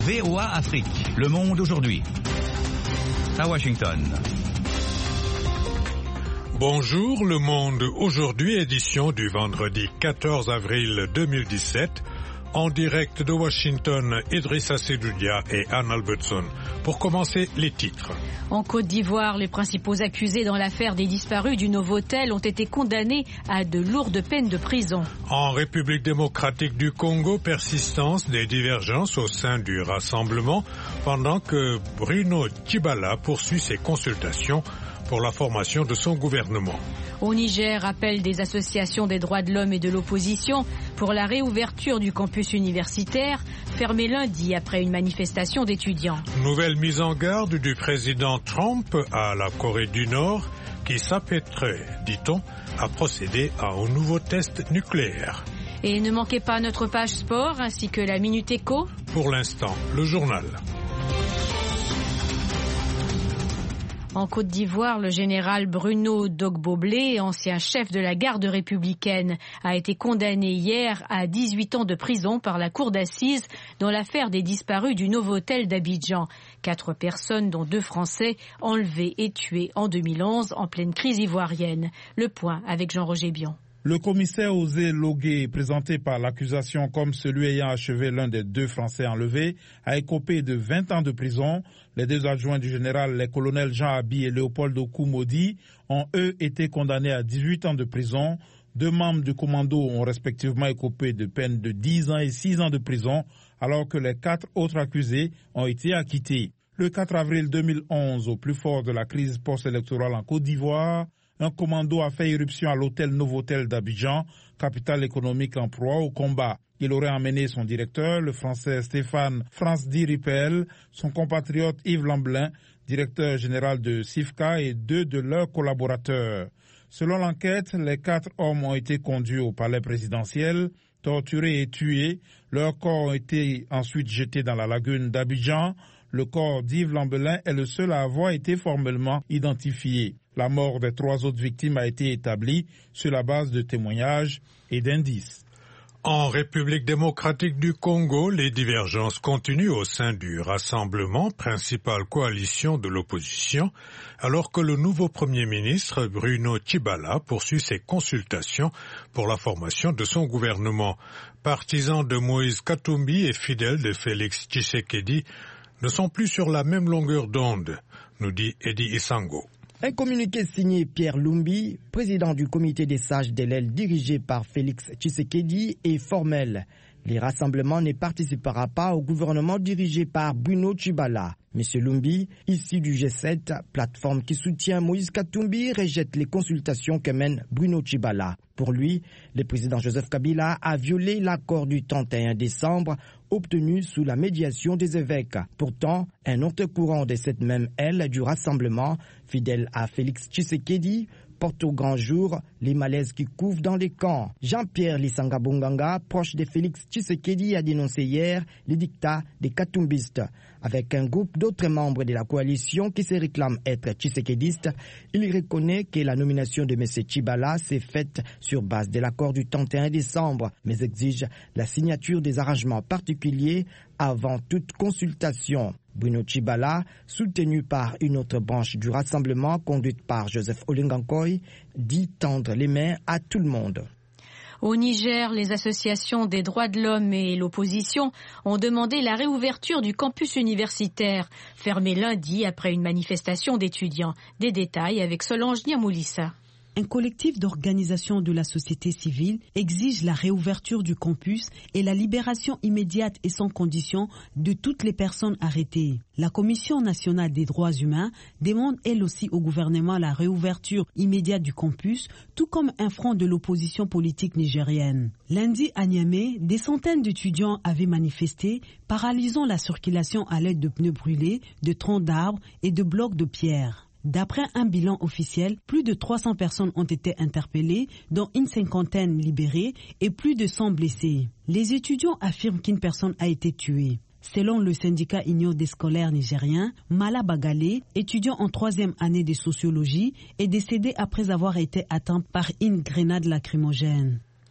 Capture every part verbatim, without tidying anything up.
V O A Afrique, Le Monde aujourd'hui. À Washington. Bonjour, Le Monde aujourd'hui, édition du vendredi quatorze avril deux mille dix-sept. En direct de Washington, Idrissa Sedoudia et Anne Albertson. Pour commencer, les titres. En Côte d'Ivoire, les principaux accusés dans l'affaire des disparus du Novotel ont été condamnés à de lourdes peines de prison. En République démocratique du Congo, persistance des divergences au sein du Rassemblement pendant que Bruno Tshibala poursuit ses consultations pour la formation de son gouvernement. Au Niger, appel des associations des droits de l'homme et de l'opposition pour la réouverture du campus universitaire, fermé lundi après une manifestation d'étudiants. Nouvelle mise en garde du président Trump à la Corée du Nord qui s'apprêterait, dit-on, à procéder à un nouveau test nucléaire. Et ne manquez pas notre page sport ainsi que la Minute Éco. Pour l'instant, le journal. En Côte d'Ivoire, le général Bruno Dogboblé, ancien chef de la garde républicaine, a été condamné hier à dix-huit ans de prison par la cour d'assises dans l'affaire des disparus du Novotel d'Abidjan. Quatre personnes, dont deux Français, enlevées et tuées en deux mille onze en pleine crise ivoirienne. Le point avec Jean-Roger Bion. Le commissaire Osé Logué, présenté par l'accusation comme celui ayant achevé l'un des deux Français enlevés, a écopé de vingt ans de prison. Les deux adjoints du général, les colonels Jean Abi et Léopold Okoumodi, ont eux été condamnés à dix-huit ans de prison. Deux membres du commando ont respectivement écopé de peines de dix ans et six ans de prison, alors que les quatre autres accusés ont été acquittés. Le quatre avril deux mille onze, au plus fort de la crise post-électorale en Côte d'Ivoire, un commando a fait irruption à l'hôtel Novotel d'Abidjan, capitale économique en proie au combat. Il aurait emmené son directeur, le français Stéphane Franz-Di-Ripel, son compatriote Yves Lamblin, directeur général de SIFCA, et deux de leurs collaborateurs. Selon l'enquête, les quatre hommes ont été conduits au palais présidentiel, torturés et tués. Leurs corps ont été ensuite jetés dans la lagune d'Abidjan. Le corps d'Yves Lamblin est le seul à avoir été formellement identifié. La mort des trois autres victimes a été établie sur la base de témoignages et d'indices. En République démocratique du Congo, les divergences continuent au sein du Rassemblement, principale coalition de l'opposition, alors que le nouveau Premier ministre, Bruno Tshibala, poursuit ses consultations pour la formation de son gouvernement. Partisans de Moïse Katumbi et fidèles de Félix Tshisekedi ne sont plus sur la même longueur d'onde, nous dit Eddie Isango. Un communiqué signé Pierre Lumbi, président du comité des sages de l'aile dirigé par Félix Tshisekedi, est formel. Les rassemblements ne participera pas au gouvernement dirigé par Bruno Tshibala. Monsieur Lumbi, issu du G sept, plateforme qui soutient Moïse Katumbi, rejette les consultations que mène Bruno Tshibala. Pour lui, le président Joseph Kabila a violé l'accord du trente et un décembre obtenu sous la médiation des évêques. Pourtant, un autre courant de cette même aile du rassemblement, fidèle à Félix Tshisekedi, porte au grand jour les malaises qui couvrent dans les camps. Jean-Pierre Lisanga Bonganga, proche de Félix Tshisekedi, a dénoncé hier les dictats des Katumbistes. Avec un groupe d'autres membres de la coalition qui se réclament être tshisekédistes, il reconnaît que la nomination de M. Tshibala s'est faite sur base de l'accord du trente et un décembre, mais exige la signature des arrangements particuliers avant toute consultation. Bruno Tshibala, soutenu par une autre branche du Rassemblement conduite par Joseph Olengankoy, dit tendre les mains à tout le monde. Au Niger, les associations des droits de l'homme et l'opposition ont demandé la réouverture du campus universitaire, fermé lundi après une manifestation d'étudiants. Des détails avec Solange Niamoulissa. Un collectif d'organisations de la société civile exige la réouverture du campus et la libération immédiate et sans condition de toutes les personnes arrêtées. La Commission nationale des droits humains demande elle aussi au gouvernement la réouverture immédiate du campus, tout comme un front de l'opposition politique nigérienne. Lundi à Niamey, des centaines d'étudiants avaient manifesté, paralysant la circulation à l'aide de pneus brûlés, de troncs d'arbres et de blocs de pierre. D'après un bilan officiel, plus de trois cents personnes ont été interpellées, dont une cinquantaine libérées et plus de cent blessés. Les étudiants affirment qu'une personne a été tuée. Selon le syndicat Union des scolaires nigériens, Mala Bagale, étudiant en troisième année de sociologie, est décédé après avoir été atteint par une grenade lacrymogène.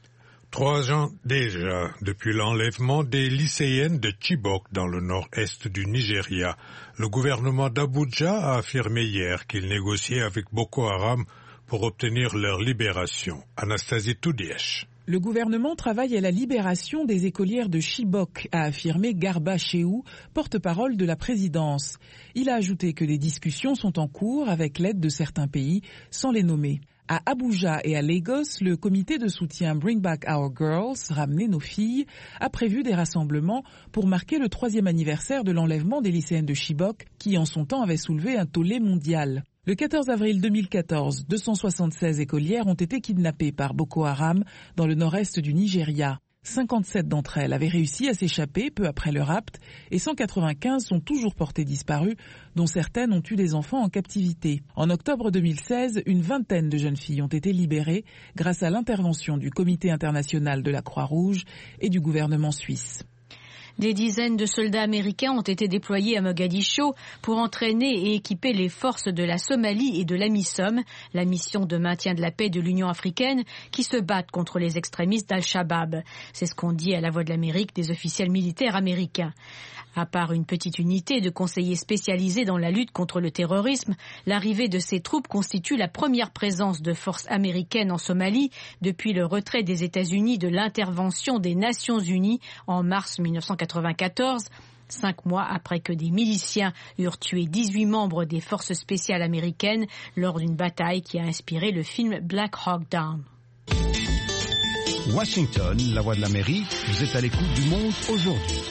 Trois ans déjà depuis l'enlèvement des lycéennes de Chibok dans le nord-est du Nigeria, le gouvernement d'Abuja a affirmé hier qu'il négociait avec Boko Haram pour obtenir leur libération. Anastasie Toudiesh. Le gouvernement travaille à la libération des écolières de Chibok, a affirmé Garba Shehu, porte-parole de la présidence. Il a ajouté que les discussions sont en cours avec l'aide de certains pays, sans les nommer. À Abuja et à Lagos, le comité de soutien Bring Back Our Girls, ramener nos filles, a prévu des rassemblements pour marquer le troisième anniversaire de l'enlèvement des lycéennes de Chibok, qui en son temps avait soulevé un tollé mondial. Le quatorze avril deux mille quatorze, deux cent soixante-seize écolières ont été kidnappées par Boko Haram dans le nord-est du Nigeria. cinquante-sept d'entre elles avaient réussi à s'échapper peu après le rapt et cent quatre-vingt-quinze sont toujours portées disparues, dont certaines ont eu des enfants en captivité. En octobre deux mille seize, une vingtaine de jeunes filles ont été libérées grâce à l'intervention du Comité international de la Croix-Rouge et du gouvernement suisse. Des dizaines de soldats américains ont été déployés à Mogadiscio pour entraîner et équiper les forces de la Somalie et de l'AMISOM, la mission de maintien de la paix de l'Union africaine, qui se battent contre les extrémistes d'Al-Shabaab. C'est ce qu'ont dit à la Voix de l'Amérique des officiels militaires américains. À part une petite unité de conseillers spécialisés dans la lutte contre le terrorisme, l'arrivée de ces troupes constitue la première présence de forces américaines en Somalie depuis le retrait des États-Unis de l'intervention des Nations Unies en mars mille neuf cent quatre-vingt-quatorze, cinq mois après que des miliciens eurent tué dix-huit membres des forces spéciales américaines lors d'une bataille qui a inspiré le film Black Hawk Down. Washington, la Voix de l'Amérique, vous êtes à l'écoute du Monde aujourd'hui.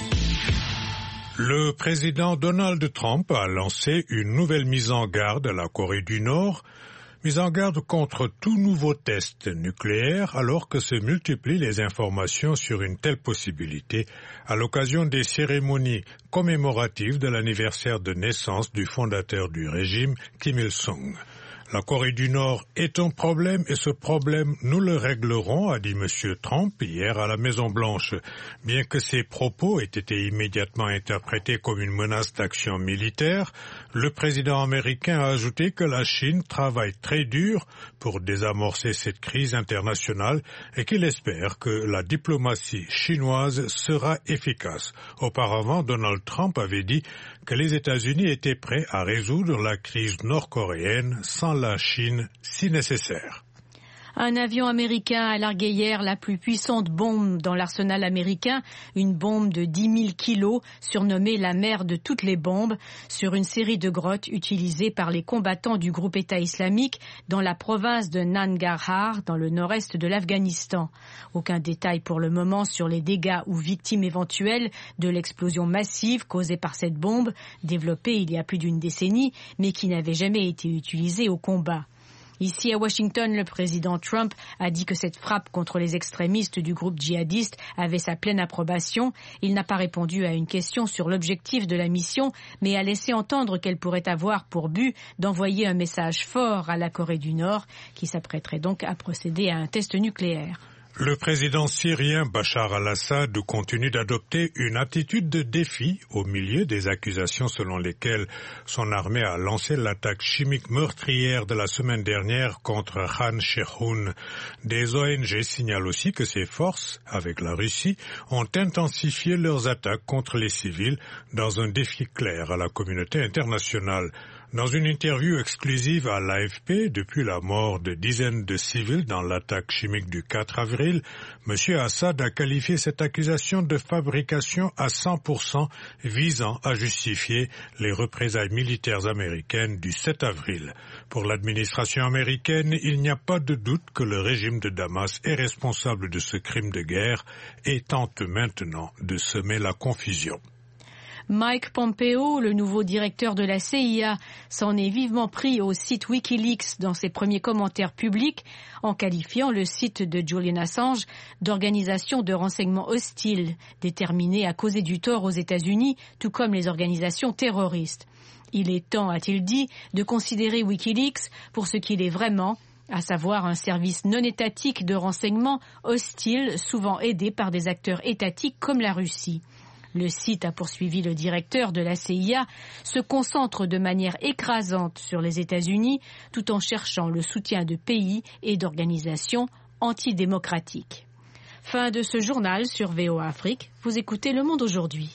Le président Donald Trump a lancé une nouvelle mise en garde à la Corée du Nord, mise en garde contre tout nouveau test nucléaire alors que se multiplient les informations sur une telle possibilité à l'occasion des cérémonies commémoratives de l'anniversaire de naissance du fondateur du régime, Kim Il-sung. La Corée du Nord est un problème et ce problème, nous le réglerons, a dit M. Trump hier à la Maison-Blanche. Bien que ses propos aient été immédiatement interprétés comme une menace d'action militaire, le président américain a ajouté que la Chine travaille très dur pour désamorcer cette crise internationale et qu'il espère que la diplomatie chinoise sera efficace. Auparavant, Donald Trump avait dit que les États-Unis étaient prêts à résoudre la crise nord-coréenne sans la Chine si nécessaire. Un avion américain a largué hier la plus puissante bombe dans l'arsenal américain, une bombe de dix mille kilos, surnommée la mère de toutes les bombes, sur une série de grottes utilisées par les combattants du groupe État islamique dans la province de Nangarhar, dans le nord-est de l'Afghanistan. Aucun détail pour le moment sur les dégâts ou victimes éventuelles de l'explosion massive causée par cette bombe, développée il y a plus d'une décennie, mais qui n'avait jamais été utilisée au combat. Ici à Washington, le président Trump a dit que cette frappe contre les extrémistes du groupe djihadiste avait sa pleine approbation. Il n'a pas répondu à une question sur l'objectif de la mission, mais a laissé entendre qu'elle pourrait avoir pour but d'envoyer un message fort à la Corée du Nord, qui s'apprêterait donc à procéder à un test nucléaire. Le président syrien Bachar al-Assad continue d'adopter une attitude de défi au milieu des accusations selon lesquelles son armée a lancé l'attaque chimique meurtrière de la semaine dernière contre Khan Sheikhoun. Des O N G signalent aussi que ces forces, avec la Russie, ont intensifié leurs attaques contre les civils dans un défi clair à la communauté internationale. Dans une interview exclusive à l'A F P depuis la mort de dizaines de civils dans l'attaque chimique du quatre avril, M. Assad a qualifié cette accusation de fabrication à cent pour cent visant à justifier les représailles militaires américaines du sept avril. Pour l'administration américaine, il n'y a pas de doute que le régime de Damas est responsable de ce crime de guerre et tente maintenant de semer la confusion. Mike Pompeo, le nouveau directeur de la C I A, s'en est vivement pris au site Wikileaks dans ses premiers commentaires publics, en qualifiant le site de Julian Assange d'organisation de renseignement hostile, déterminée à causer du tort aux États-Unis, tout comme les organisations terroristes. Il est temps, a-t-il dit, de considérer Wikileaks pour ce qu'il est vraiment, à savoir un service non étatique de renseignement hostile, souvent aidé par des acteurs étatiques comme la Russie. Le site, a poursuivi le directeur de la C I A, se concentre de manière écrasante sur les États-Unis tout en cherchant le soutien de pays et d'organisations antidémocratiques. Fin de ce journal sur V O A Afrique. Vous écoutez Le Monde aujourd'hui.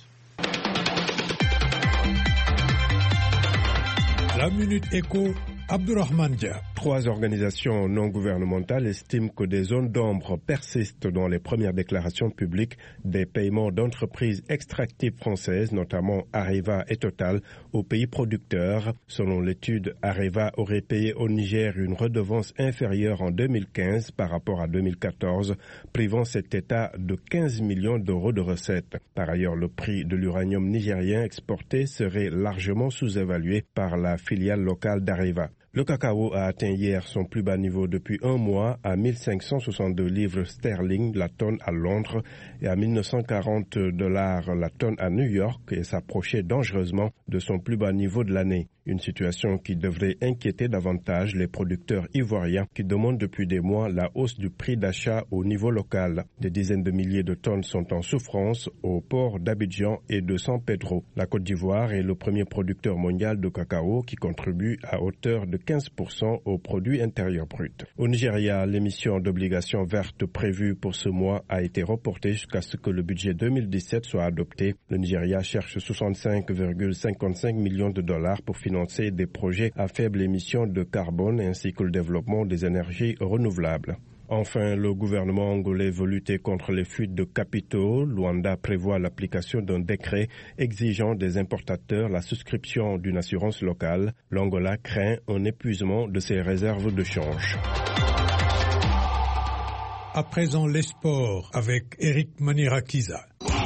La Minute Éco, Abdourahmane Dia. Trois organisations non gouvernementales estiment que des zones d'ombre persistent dans les premières déclarations publiques des paiements d'entreprises extractives françaises, notamment Areva et Total, aux pays producteurs. Selon l'étude, Areva aurait payé au Niger une redevance inférieure en deux mille quinze par rapport à deux mille quatorze, privant cet État de quinze millions d'euros de recettes. Par ailleurs, le prix de l'uranium nigérien exporté serait largement sous-évalué par la filiale locale d'Areva. Le cacao a atteint hier son plus bas niveau depuis un mois à mille cinq cent soixante-deux livres sterling la tonne à Londres et à mille neuf cent quarante dollars la tonne à New York et s'approchait dangereusement de son plus bas niveau de l'année. Une situation qui devrait inquiéter davantage les producteurs ivoiriens qui demandent depuis des mois la hausse du prix d'achat au niveau local. Des dizaines de milliers de tonnes sont en souffrance aux ports d'Abidjan et de San Pedro. La Côte d'Ivoire est le premier producteur mondial de cacao qui contribue à hauteur de quinze pour cent au produit intérieur brut. Au Nigeria, l'émission d'obligations vertes prévue pour ce mois a été reportée jusqu'à ce que le budget deux mille dix-sept soit adopté. Le Nigeria cherche soixante-cinq virgule cinquante-cinq millions de dollars pour financer des projets à faible émission de carbone ainsi que le développement des énergies renouvelables. Enfin, le gouvernement angolais veut lutter contre les fuites de capitaux. Luanda prévoit l'application d'un décret exigeant des importateurs la souscription d'une assurance locale. L'Angola craint un épuisement de ses réserves de change. À présent, les sports avec Eric Manirakiza.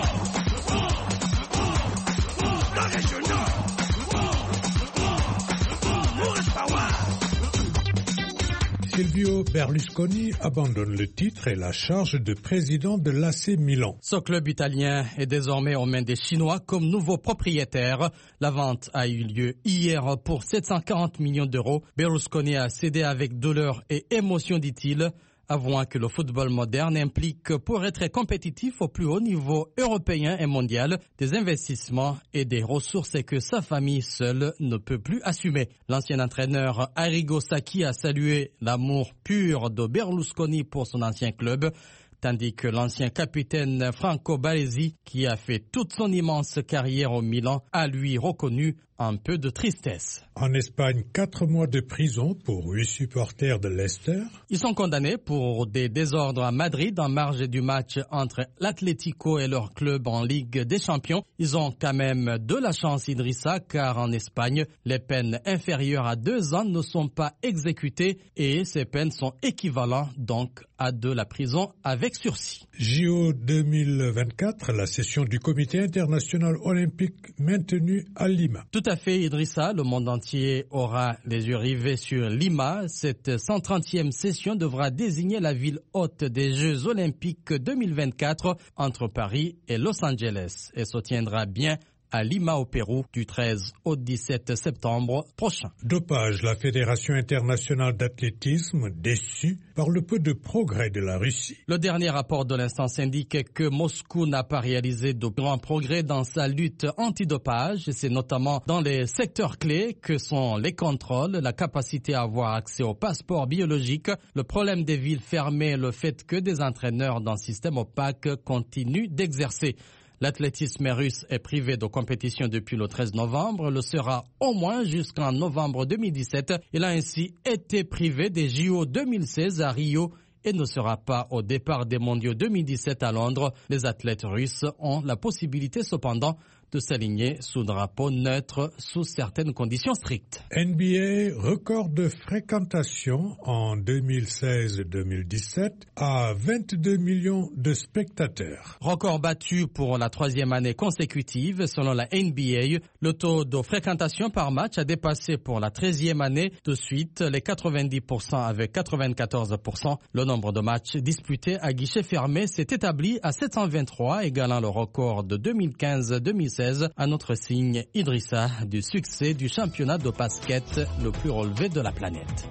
Silvio Berlusconi abandonne le titre et la charge de président de l'A C Milan. Ce club italien est désormais aux mains des Chinois comme nouveau propriétaire. La vente a eu lieu hier pour sept cent quarante millions d'euros. Berlusconi a cédé avec douleur et émotion, dit-il, avouant que le football moderne implique, pour être compétitif au plus haut niveau européen et mondial, des investissements et des ressources que sa famille seule ne peut plus assumer. L'ancien entraîneur Arrigo Sacchi a salué l'amour pur de Berlusconi pour son ancien club, tandis que l'ancien capitaine Franco Baresi, qui a fait toute son immense carrière au Milan, a lui reconnu un peu de tristesse. En Espagne, quatre mois de prison pour huit supporters de Leicester. Ils sont condamnés pour des désordres à Madrid en marge du match entre l'Atlético et leur club en Ligue des Champions. Ils ont quand même de la chance, Idrissa, car en Espagne, les peines inférieures à deux ans ne sont pas exécutées et ces peines sont équivalentes donc à de la prison avec sursis. J O deux mille vingt-quatre, la session du Comité international olympique maintenue à Lima. Tout à fait, Idrissa. Le monde entier aura les yeux rivés sur Lima. Cette cent trentième session devra désigner la ville hôte des Jeux olympiques deux mille vingt-quatre entre Paris et Los Angeles et se tiendra bien à Lima au Pérou du treize au dix-sept septembre prochain. Dopage, la Fédération internationale d'athlétisme déçue par le peu de progrès de la Russie. Le dernier rapport de l'instance indique que Moscou n'a pas réalisé de grands progrès dans sa lutte antidopage. C'est notamment dans les secteurs clés que sont les contrôles, la capacité à avoir accès au passeport biologique, le problème des villes fermées, le fait que des entraîneurs dans un système opaque continuent d'exercer. L'athlétisme russe est privé de compétition depuis le treize novembre, le sera au moins jusqu'en novembre deux mille dix-sept. Il a ainsi été privé des J O deux mille seize à Rio et ne sera pas au départ des mondiaux deux mille dix-sept à Londres. Les athlètes russes ont la possibilité cependant de s'aligner sous drapeau neutre sous certaines conditions strictes. N B A, record de fréquentation en deux mille seize deux mille dix-sept à vingt-deux millions de spectateurs. Record battu pour la troisième année consécutive. Selon la N B A, le taux de fréquentation par match a dépassé pour la treizième année de suite les quatre-vingt-dix pour cent avec quatre-vingt-quatorze pour cent. Le nombre de matchs disputés à guichet fermé s'est établi à sept cent vingt-trois, égalant le record de deux mille quinze deux mille seize. Un autre signe, Idrissa, du succès du championnat de basket le plus relevé de la planète.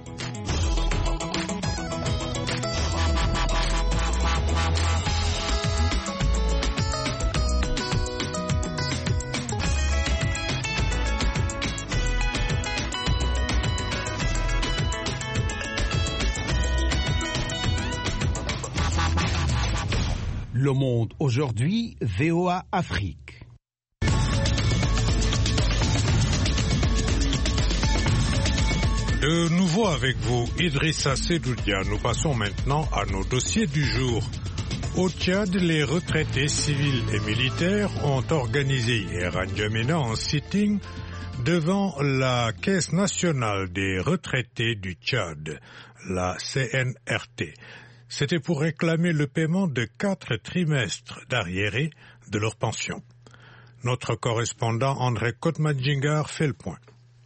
Le Monde aujourd'hui, V O A Afrique. De nouveau avec vous, Idrissa Sedoudia. Nous passons maintenant à nos dossiers du jour. Au Tchad, les retraités civils et militaires ont organisé hier à N'Djamena un sitting devant la Caisse nationale des retraités du Tchad, la C N R T. C'était pour réclamer le paiement de quatre trimestres d'arriérés de leur pension. Notre correspondant André Kotmadjingar fait le point.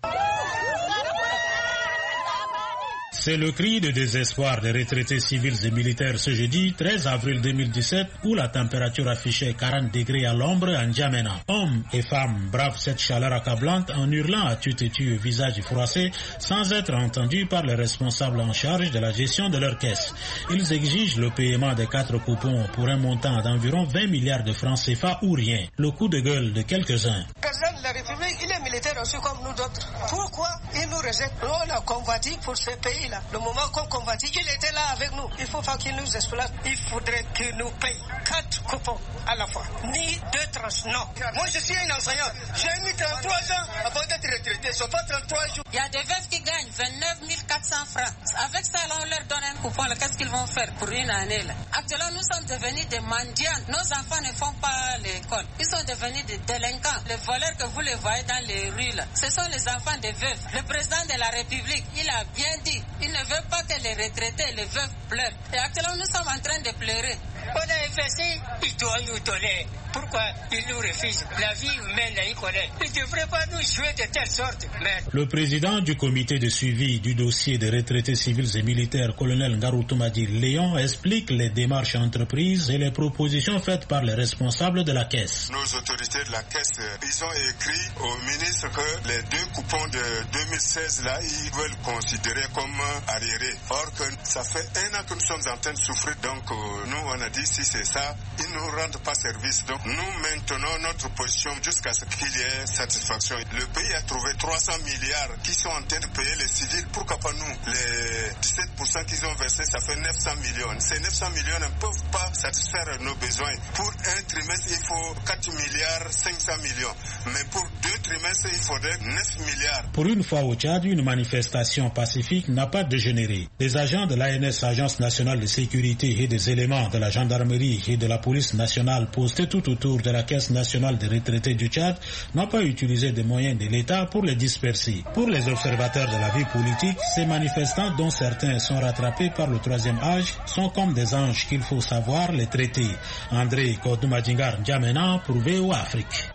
C'est le cri de désespoir des retraités civils et militaires ce jeudi treize avril deux mille dix-sept où la température affichait quarante degrés à l'ombre à N'Djamena. Hommes et femmes bravent cette chaleur accablante en hurlant à tue-tête au visage froissé sans être entendus par les responsables en charge de la gestion de leur caisse. Ils exigent le paiement des quatre coupons pour un montant d'environ vingt milliards de francs C F A ou rien. Le coup de gueule de quelques-uns. Le président de la République, il est militaire aussi comme nous d'autres. Pourquoi il nous rejette? Nous, on a combattu pour ce pays-là. Le moment qu'on combattit, il était là avec nous. Il ne faut pas qu'il nous exploite. Il faudrait qu'il nous paye quatre coupons à la fois. Ni deux tranches, non. Moi, je suis un enseignant. J'ai mis trente-trois ans avant d'être retraité. Ce sont pas trente-trois jours. Il y a des veuves qui gagnent vingt-neuf mille quatre cents francs. Avec ça, là, on leur donne un coupon. Qu'est-ce qu'ils vont faire pour une année là? Actuellement, nous sommes devenus des mendiants. Nos enfants ne font pas l'école. Ils sont devenus des délinquants. Les voleurs que vous les voyez dans les rues là, ce sont les enfants des veuves. Le président de la République, il a bien dit, il ne veut pas que les retraités, les veuves pleurent. Et actuellement, nous sommes en train de pleurer. On a investi, il doit nous donner. Pourquoi il nous refuse? La vie humaine, il connaît. Il ne devrait pas nous jouer de telle sorte. Mais... Le président du comité de suivi du dossier des retraités civils et militaires, colonel Ngaroutoumadi Léon, explique les démarches entreprises et les propositions faites par les responsables de la caisse. Nos autorités de la caisse, ils ont écrit au ministre que les deux coupons de deux mille seize, là, ils veulent considérer comme arriérés. Or que ça fait un an que nous sommes en train de souffrir, donc euh, nous on a dit si c'est ça, ils ne nous rendent pas service. Donc nous maintenons notre position jusqu'à ce qu'il y ait satisfaction. Le pays a trouvé trois cents milliards qui sont en train de payer les civils. Pourquoi pas nous? Les dix-sept pour cent qu'ils ont versé, ça fait neuf cents millions. Ces neuf cents millions ne peuvent pas satisfaire nos besoins. Pour un trimestre, il faut quatre milliards cinq cents millions. Mais pour deux trimestres, il faudrait neuf milliards. Pour une fois au Tchad, une manifestation pacifique n'a pas dégénéré. Les agents de l'A N S, Agence nationale de sécurité, et des éléments de la gendarmerie et de la police nationale postés tout autour de la Caisse nationale des retraités du Tchad n'ont pas utilisé des moyens de l'État pour les disperser. Pour les observateurs de la vie politique, ces manifestants, dont certains sont rattrapés par le troisième âge, sont comme des anges qu'il faut savoir les traiter. André Kodoumadjingar N'Djamena pour V O A Afrique.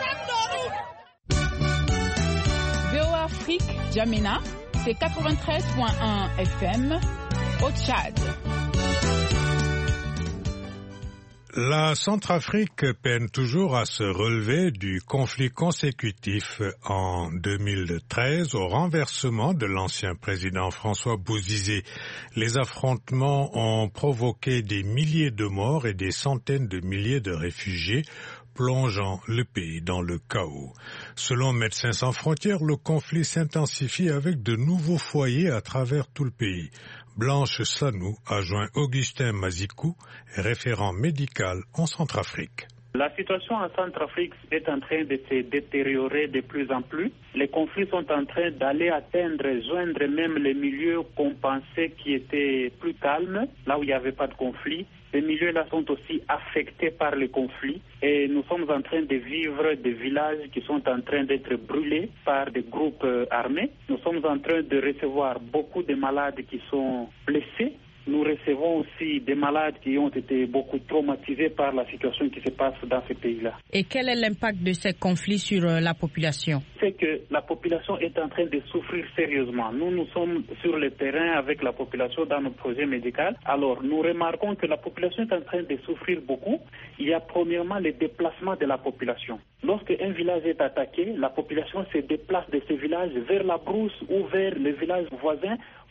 V O A Afrique, N'Djamena, c'est quatre-vingt-treize virgule un F M au Tchad. La Centrafrique peine toujours à se relever du conflit consécutif en deux mille treize au renversement de l'ancien président François Bozizé. Les affrontements ont provoqué des milliers de morts et des centaines de milliers de réfugiés, plongeant le pays dans le chaos. Selon Médecins sans frontières, le conflit s'intensifie avec de nouveaux foyers à travers tout le pays. Blanche Sanou a joint Augustin Mazikou, référent médical en Centrafrique. La situation en Centrafrique est en train de se détériorer de plus en plus. Les conflits sont en train d'aller atteindre, joindre même les milieux qu'on pensait qui étaient plus calmes, là où il n'y avait pas de conflit. Ces milieux-là sont aussi affectés par les conflits et nous sommes en train de vivre des villages qui sont en train d'être brûlés par des groupes armés. Nous sommes en train de recevoir beaucoup de malades qui sont blessés. Nous recevons aussi des malades qui ont été beaucoup traumatisés par la situation qui se passe dans ces pays-là. Et quel est l'impact de ces conflits sur la population? C'est que la population est en train de souffrir sérieusement. Nous, nous sommes sur le terrain avec la population dans nos projets médicaux. Alors, nous remarquons que la population est en train de souffrir beaucoup. Il y a premièrement les déplacements de la population. Lorsque un village est attaqué, la population se déplace de ce village vers la brousse ou vers les villages voisins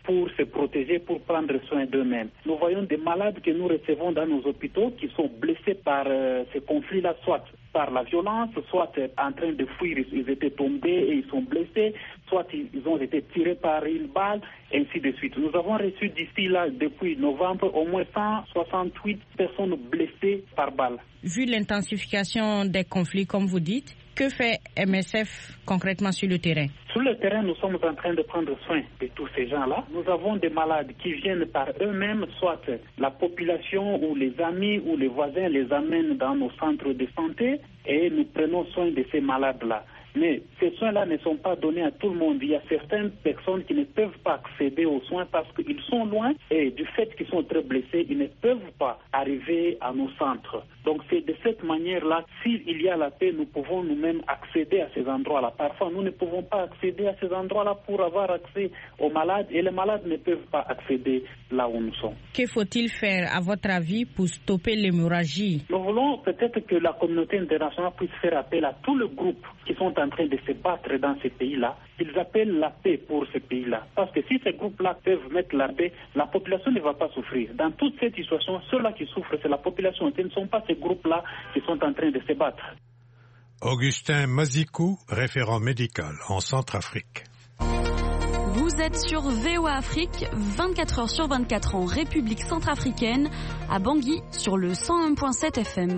pour se protéger, pour prendre soin d'eux-mêmes. Nous voyons des malades que nous recevons dans nos hôpitaux qui sont blessés par euh, ces conflits-là, soit par la violence, soit en train de fuir, ils étaient tombés et ils sont blessés, soit ils ont été tirés par une balle, ainsi de suite. Nous avons reçu d'ici là, depuis novembre, au moins cent soixante-huit personnes blessées par balle. Vu l'intensification des conflits, comme vous dites, que fait M S F concrètement sur le terrain? Sur le terrain, nous sommes en train de prendre soin de tous ces gens-là. Nous avons des malades qui viennent par eux-mêmes, soit la population ou les amis ou les voisins les amènent dans nos centres de santé et nous prenons soin de ces malades-là. Mais ces soins-là ne sont pas donnés à tout le monde. Il y a certaines personnes qui ne peuvent pas accéder aux soins parce qu'ils sont loin et du fait qu'ils sont très blessés, ils ne peuvent pas arriver à nos centres. Donc c'est de cette manière-là, s'il y a la paix, nous pouvons nous-mêmes accéder à ces endroits-là. Parfois, nous ne pouvons pas accéder à ces endroits-là pour avoir accès aux malades et les malades ne peuvent pas accéder là où nous sommes. Que faut-il faire, à votre avis, pour stopper l'hémorragie? Nous voulons peut-être que la communauté internationale puisse faire appel à tous les groupes qui sont en train de se battre dans ces pays-là. Ils appellent la paix pour ces pays-là. Parce que si ces groupes-là peuvent mettre la paix, la population ne va pas souffrir. Dans toute cette situation, ceux-là qui souffrent, c'est la population. Ce ne sont pas ces groupes-là qui sont en train de se battre. Augustin Mazikou, référent médical en Centrafrique. Vous êtes sur V O A Afrique, vingt-quatre heures sur vingt-quatre en République centrafricaine, à Bangui sur le cent un virgule sept F M.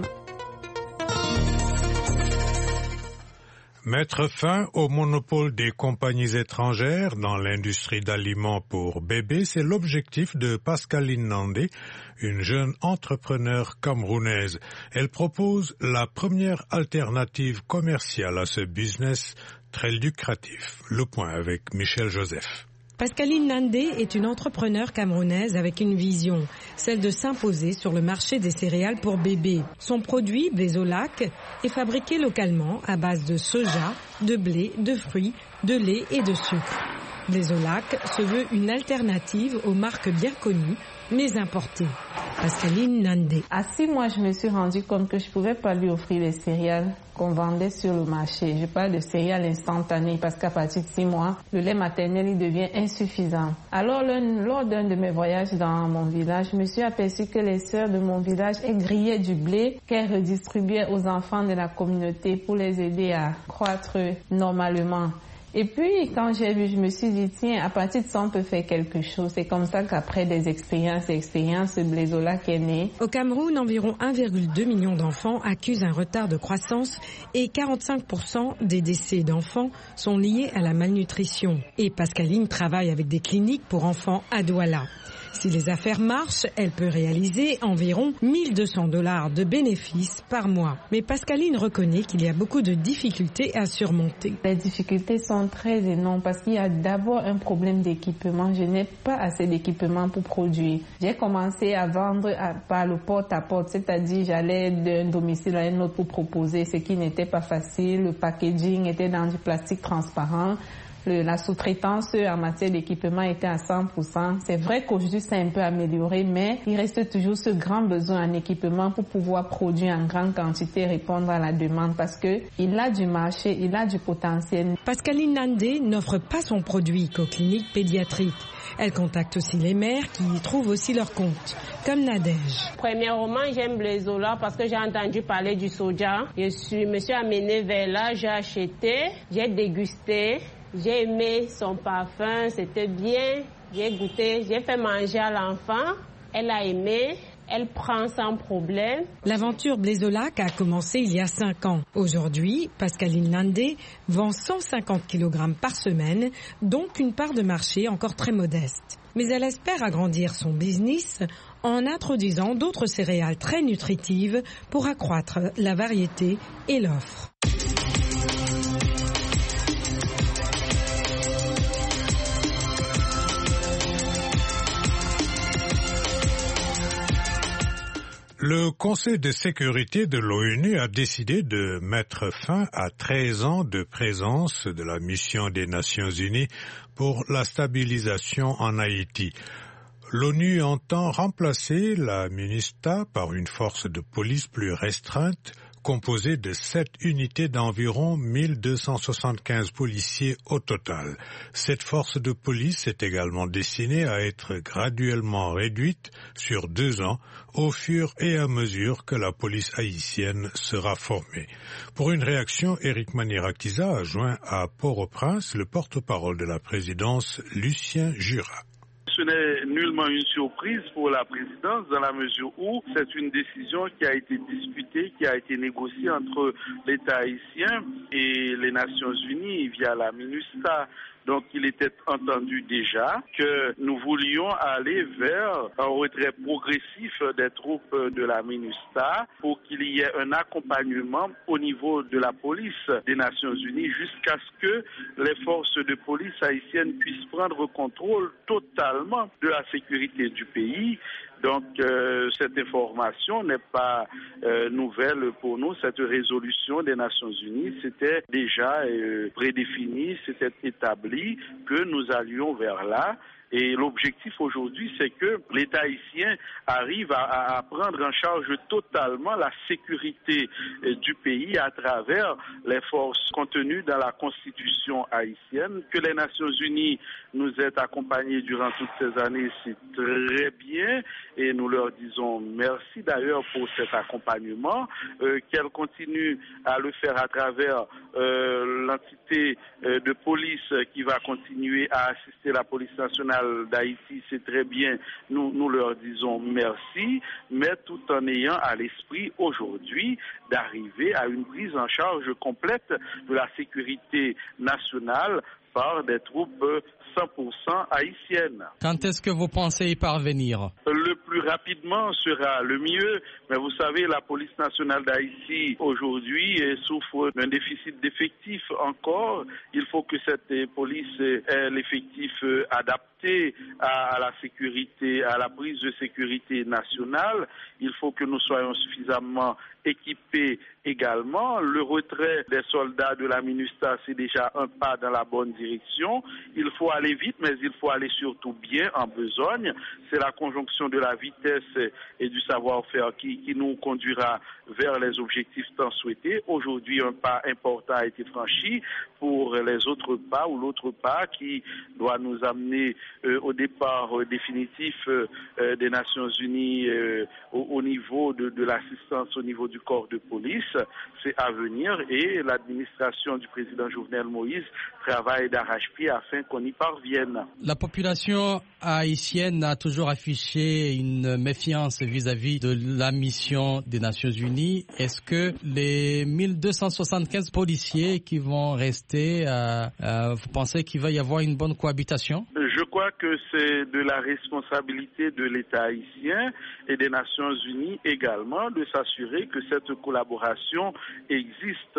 Mettre fin au monopole des compagnies étrangères dans l'industrie d'aliments pour bébés, c'est l'objectif de Pascaline Nandé, une jeune entrepreneure camerounaise. Elle propose la première alternative commerciale à ce business très lucratif. Le point avec Michel Joseph. Pascaline Nandé est une entrepreneure camerounaise avec une vision, celle de s'imposer sur le marché des céréales pour bébés. Son produit, Blésolac, est fabriqué localement à base de soja, de blé, de fruits, de lait et de sucre. Blésolac se veut une alternative aux marques bien connues, mais importées. Pascaline Nandé. À six mois, je me suis rendu compte que je ne pouvais pas lui offrir les céréales qu'on vendait sur le marché. Je parle de céréales instantanées parce qu'à partir de six mois, le lait maternel il devient insuffisant. Alors, lors d'un de mes voyages dans mon village, je me suis aperçu que les sœurs de mon village elles grillaient du blé qu'elles redistribuaient aux enfants de la communauté pour les aider à croître normalement. Et puis, quand j'ai vu, je me suis dit, tiens, à partir de ça, on peut faire quelque chose. C'est comme ça qu'après des expériences et expériences, ce Blésolac est né. Au Cameroun, environ un virgule deux million d'enfants accusent un retard de croissance et quarante-cinq pour cent des décès d'enfants sont liés à la malnutrition. Et Pascaline travaille avec des cliniques pour enfants à Douala. Si les affaires marchent, elle peut réaliser environ mille deux cents dollars de bénéfices par mois. Mais Pascaline reconnaît qu'il y a beaucoup de difficultés à surmonter. Les difficultés sont très énormes parce qu'il y a d'abord un problème d'équipement. Je n'ai pas assez d'équipement pour produire. J'ai commencé à vendre à, par le porte-à-porte, c'est-à-dire j'allais d'un domicile à un autre pour proposer, ce qui n'était pas facile. Le packaging était dans du plastique transparent. Le, la sous-traitance en matière d'équipement était à cent pour cent. C'est vrai qu'aujourd'hui, c'est un peu amélioré, mais il reste toujours ce grand besoin en équipement pour pouvoir produire en grande quantité et répondre à la demande parce que il a du marché, il a du potentiel. Pascaline Nandé n'offre pas son produit qu'aux cliniques pédiatriques. Elle contacte aussi les mères qui y trouvent aussi leur compte, comme Nadège. Premièrement, j'aime Blésolac parce que j'ai entendu parler du soja. Je suis, me suis amenée vers là, j'ai acheté, j'ai dégusté. J'ai aimé son parfum, c'était bien. J'ai goûté, j'ai fait manger à l'enfant. Elle a aimé, elle prend sans problème. L'aventure Blésolac a commencé il y a cinq ans. Aujourd'hui, Pascaline Nandé vend cent cinquante kilogrammes par semaine, donc une part de marché encore très modeste. Mais elle espère agrandir son business en introduisant d'autres céréales très nutritives pour accroître la variété et l'offre. Le Conseil de sécurité de l'ONU a décidé de mettre fin à treize ans de présence de la mission des Nations Unies pour la stabilisation en Haïti. L'ONU entend remplacer la MINUSTAH par une force de police plus restreinte, composé de sept unités d'environ mille deux cent soixante-quinze policiers au total. Cette force de police est également destinée à être graduellement réduite sur deux ans au fur et à mesure que la police haïtienne sera formée. Pour une réaction, Éric Manirakiza a joint à Port-au-Prince le porte-parole de la présidence, Lucien Jura. Ce n'est nullement une surprise pour la présidence dans la mesure où c'est une décision qui a été discutée, qui a été négociée entre l'État haïtien et les Nations Unies via la MINUSTAH. Donc il était entendu déjà que nous voulions aller vers un retrait progressif des troupes de la MINUSTAH pour qu'il y ait un accompagnement au niveau de la police des Nations Unies jusqu'à ce que les forces de police haïtiennes puissent prendre contrôle totalement de la sécurité du pays. Donc euh, cette information n'est pas euh, nouvelle pour nous. Cette résolution des Nations Unies, c'était déjà euh, prédéfini, c'était établi que nous allions vers là. Et l'objectif aujourd'hui, c'est que l'État haïtien arrive à, à prendre en charge totalement la sécurité du pays à travers les forces contenues dans la Constitution haïtienne. Que les Nations Unies nous aient accompagnés durant toutes ces années, c'est très bien et nous leur disons merci d'ailleurs pour cet accompagnement. Euh, qu'elles continuent à le faire à travers euh, l'entité euh, de police qui va continuer à assister la police nationale d'Haïti, c'est très bien, nous, nous leur disons merci, mais tout en ayant à l'esprit aujourd'hui d'arriver à une prise en charge complète de la sécurité nationale par des troupes cent pour cent haïtiennes. Quand est-ce que vous pensez y parvenir? Le plus rapidement sera le mieux, mais vous savez, la police nationale d'Haïti aujourd'hui souffre d'un déficit d'effectifs encore. Il faut que cette police ait l'effectif adapté à la sécurité, à la prise de sécurité nationale. Il faut que nous soyons suffisamment équipés également. Le retrait des soldats de la MINUSTAH, c'est déjà un pas dans la bonne direction. Il faut aller vite, mais il faut aller surtout bien en besogne. C'est la conjonction de la vitesse et du savoir-faire qui, qui nous conduira vers les objectifs tant souhaités. Aujourd'hui, un pas important a été franchi pour les autres pas ou l'autre pas qui doit nous amener euh, au départ euh, définitif euh, des Nations Unies euh, au, au niveau de, de l'assistance au niveau du corps de police. C'est à venir et l'administration du président Jovenel Moïse travaille d'arrache-pied afin qu'on y parvienne. La population haïtienne a toujours affiché une méfiance vis-à-vis de la mission des Nations Unies. Est-ce que les mille deux cent soixante-quinze policiers qui vont rester, euh, euh, vous pensez qu'il va y avoir une bonne cohabitation? Je crois que c'est de la responsabilité de l'État haïtien et des Nations Unies également de s'assurer que cette collaboration existe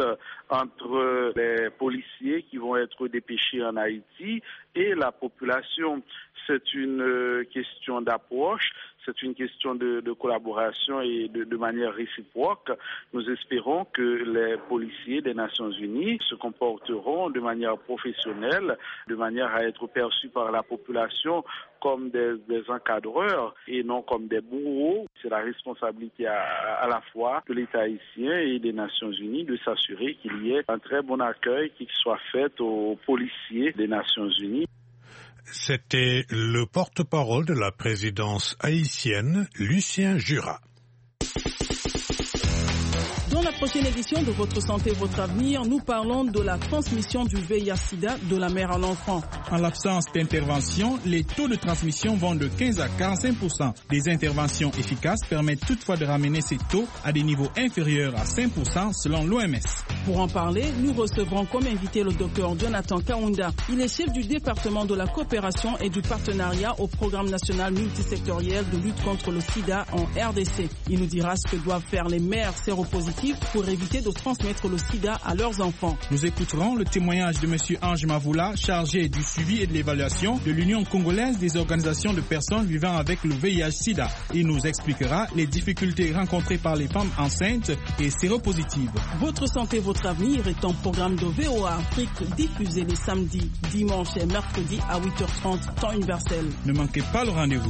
entre les policiers qui vont être dépêchés en Haïti et la population. C'est une question d'approche, c'est une question de, de collaboration et de, de manière réciproque. Nous espérons que les policiers des Nations Unies se comporteront de manière professionnelle, de manière à être perçus par la population comme des, des encadreurs et non comme des bourreaux. C'est la responsabilité à, à la fois de l'État haïtien et des Nations Unies de s'assurer qu'il y ait un très bon accueil qui soit fait aux policiers des Nations Unies. C'était le porte-parole de la présidence haïtienne, Lucien Jura. Dans la prochaine édition de Votre Santé, Votre Avenir, nous parlons de la transmission du V I H sida de la mère à l'enfant. En l'absence d'intervention, les taux de transmission vont de quinze à quarante-cinq pour cent. Des interventions efficaces permettent toutefois de ramener ces taux à des niveaux inférieurs à cinq pour cent selon l'O M S. Pour en parler, nous recevrons comme invité le docteur Jonathan Kaunda. Il est chef du département de la coopération et du partenariat au programme national multisectoriel de lutte contre le sida en R D C. Il nous dira ce que doivent faire les mères séropositives pour éviter de transmettre le sida à leurs enfants. Nous écouterons le témoignage de M. Ange Mavoula, chargé du suivi et de l'évaluation de l'Union congolaise des organisations de personnes vivant avec le V I H sida. Il nous expliquera les difficultés rencontrées par les femmes enceintes et séropositives. Votre santé, votre avenir est un programme de V O A Afrique diffusé les samedis, dimanches et mercredis à huit heures trente, temps universel. Ne manquez pas le rendez-vous.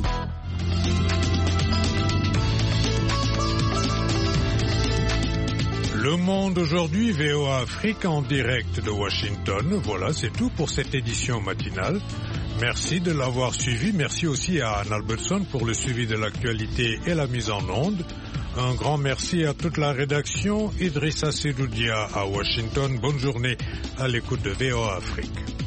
Le Monde aujourd'hui, V O A Afrique en direct de Washington. Voilà, c'est tout pour cette édition matinale. Merci de l'avoir suivi. Merci aussi à Anne Albertson pour le suivi de l'actualité et la mise en onde. Un grand merci à toute la rédaction. Idrissa Sedoudia à Washington. Bonne journée à l'écoute de V O A Afrique.